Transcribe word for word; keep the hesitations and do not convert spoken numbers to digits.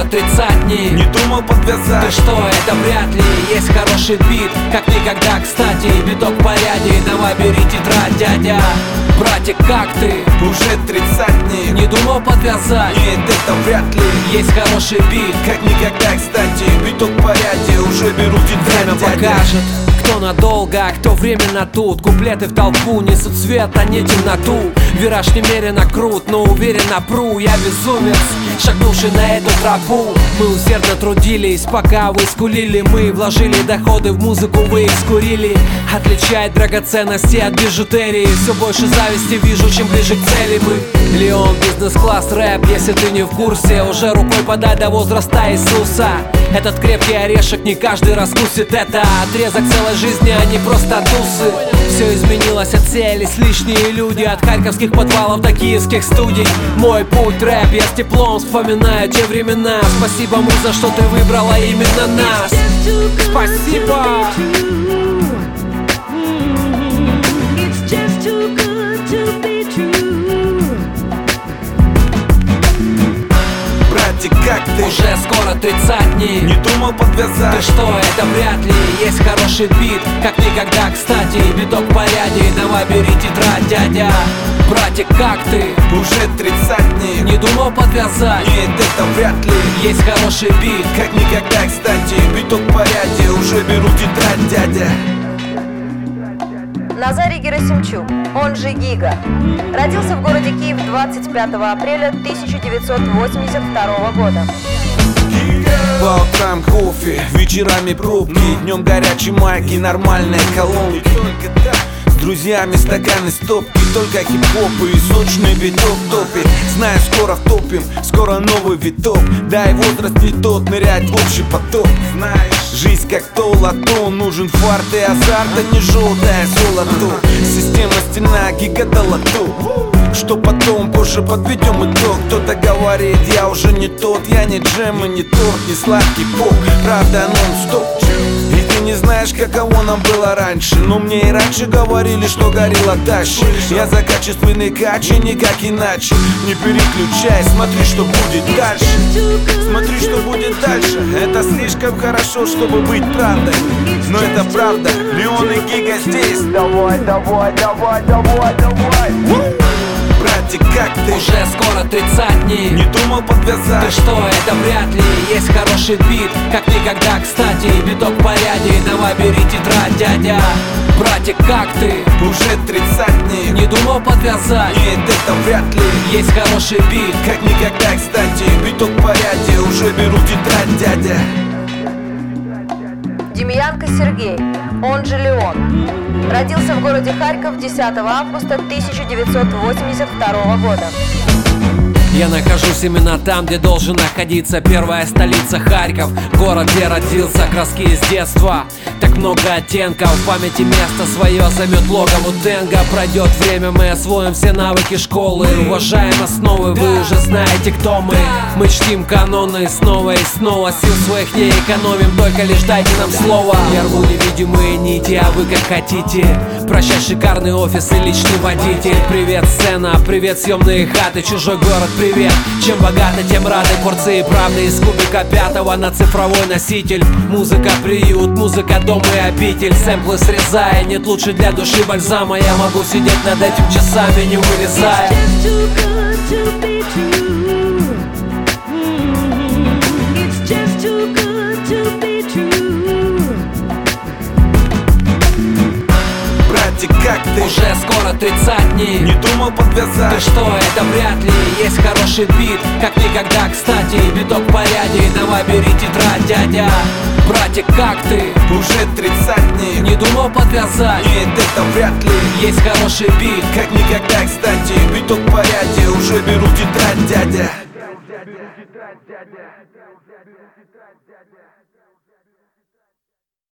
скоро тридцатни. Не думал подвязать. Ты что, это вряд ли. Есть хороший бит, как никогда, кстати. Биток в порядке, давай бери тетрадь, дядя. Братик, как ты? Уже тридцатни. Не думал подвязать. Нет, это вряд ли. Есть хороший бит, как никогда, кстати. Биток в порядке, уже беру тетрадь, время дядя. покажет, кто надолго, а кто временно тут. Куплеты в толпу несут свет, а не темноту. Вираж немерено крут, но уверенно пру. Я безумец, шагнувший на эту тропу. Мы усердно трудились, пока вы скулили. Мы вложили доходы в музыку, вы их скурили. Отличает драгоценности от бижутерии. Все больше зависти вижу, чем ближе к цели мы. Леон, бизнес-класс, рэп, если ты не в курсе. Уже рукой подать до возраста Иисуса. Этот крепкий орешек не каждый раскусит. Это отрезок целой жизни, а не просто тусы. Все изменилось, отсеялись лишние люди. От харьковских подвалов до киевских студий. Мой путь рэп, я с теплом вспоминаю те времена. Спасибо, муза, что ты выбрала именно нас. Спасибо. Как ты? Уже скоро тридцатни. Не думал подвязать. Ты что, это вряд ли. Есть хороший бит, как никогда, кстати. Биток в порядке, давай бери тетрадь, дядя. Братик, как ты? Уже тридцатни. Не думал подвязать. Нет, это вряд ли. Есть хороший бит, как никогда, кстати. Биток в порядке, уже беру тетрадь, дядя. Назарий Герасимчук, он же Гига, родился в городе Киев двадцать пятого апреля тысяча девятьсот восемьдесят второго года. По утрам кофе, вечерами пробки, днем горячие майки, нормальные колонки. С друзьями стаканы стопки, только хип-хоп и сочный биток топит. Знаю, скоро втопим, скоро новый виток. Да и возраст не тот, нырять в общий поток. Знаешь, жизнь как то лото, нужен фарт и азарт, а не желтое золото. Система стена, гига до лото. Что потом, позже подведем итог. Кто-то говорит, я уже не тот. Я не джем и не торт, не сладкий поп. Правда, нон-стоп. И ты не знаешь, каково нам было раньше. Но мне и раньше говорили, что горело дальше. Я за качественный качи, никак иначе. Не переключай, смотри, что будет дальше. Смотри, что будет дальше. Это слишком хорошо, чтобы быть правдой. Но это правда, Леон и Гига здесь. Давай, давай, давай, давай, давай. Братик, как ты? Уже скоро тридцатни. Не думал подвязать. Ты что, это вряд ли. Есть хороший бит, как никогда, кстати. Биток в порядке, давай бери тетрадь, дядя. Братик, как ты? Уже тридцатни. Не думал подвязать. Нет, это вряд ли. Есть хороший бит, как никогда, кстати. Биток в порядке, уже беру тетрадь, дядя. Демьянко Сергей, он же Леон, родился в городе Харьков десятого августа тысяча девятьсот восемьдесят второго года. Я нахожусь именно там, где должен находиться. Первая столица Харьков, город, где родился. Краски из детства, так много оттенков. В памяти место свое займет логово тенга. Пройдет время, мы освоим все навыки школы. Уважаем основы, вы уже знаете, кто мы. Мы чтим каноны снова и снова. Сил своих не экономим, только лишь дайте нам слово. Я рву невидимые нити, а вы как хотите. Прощай, шикарный офис и личный водитель. Привет, сцена, привет, съемные хаты. Чужой город, привет. Чем богаты, тем рады. Порции правды из кубика пятого на цифровой носитель. Музыка приют, музыка дом и обитель. Сэмплы срезая, нет лучше для души бальзама. Я могу сидеть над этим часами, не вылезая. Как ты? Уже скоро тридцатни. Не думал подвязать. Ты что, это вряд ли. Есть хороший бит, как никогда, кстати. Биток в порядке, давай бери тетрадь, дядя. Братик, как ты? Уже тридцатни. Не думал подвязать. Нет, это вряд ли. Есть хороший бит, как никогда, кстати. Биток в порядке, уже беру тетрадь, дядя.